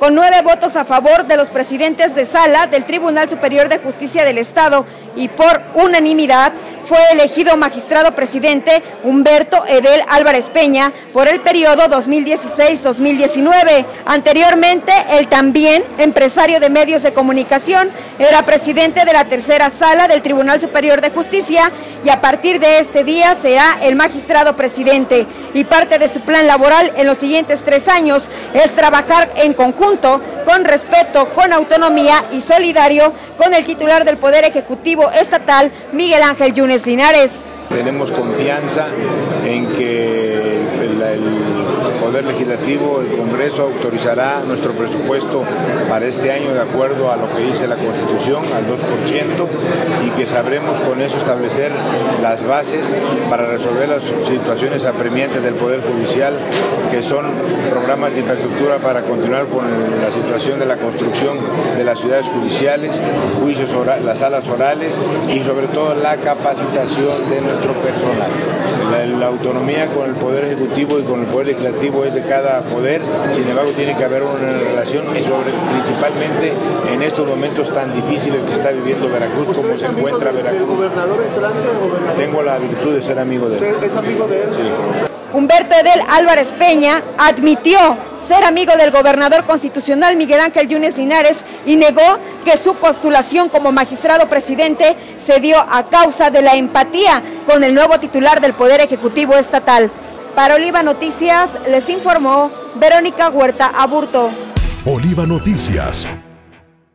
Con 9 votos a favor de los presidentes de sala del Tribunal Superior de Justicia del Estado y por unanimidad, fue elegido magistrado presidente Humberto Edel Álvarez Peña por el periodo 2016-2019. Anteriormente, el también empresario de medios de comunicación era presidente de la tercera sala del Tribunal Superior de Justicia y a partir de este día será el magistrado presidente. Y parte de su plan laboral en los siguientes 3 años es trabajar en conjunto, con respeto, con autonomía y solidario con el titular del Poder Ejecutivo Estatal, Miguel Ángel Yunes Linares. Tenemos confianza en que el Poder Legislativo, el Congreso, autorizará nuestro presupuesto para este año de acuerdo a lo que dice la Constitución, al 2%, y que sabremos con eso establecer las bases para resolver las situaciones apremiantes del Poder Judicial, que son programas de infraestructura para continuar con la situación de la construcción de las ciudades judiciales, juicios orales, las salas orales y sobre todo la capacitación de nuestro personal. La autonomía con el Poder Ejecutivo y con el Poder Legislativo es de cada poder, sin embargo tiene que haber una relación principalmente en estos momentos tan difíciles que está viviendo Veracruz, como se encuentra Veracruz. ¿El gobernador entrante o gobernador? Tengo la virtud de ser amigo de él. ¿Es amigo de él? Sí. Humberto Edel Álvarez Peña admitió ser amigo del gobernador constitucional Miguel Ángel Yunes Linares y negó que su postulación como magistrado presidente se dio a causa de la empatía con el nuevo titular del Poder Ejecutivo Estatal. Para Oliva Noticias les informó Verónica Huerta Aburto. Oliva Noticias.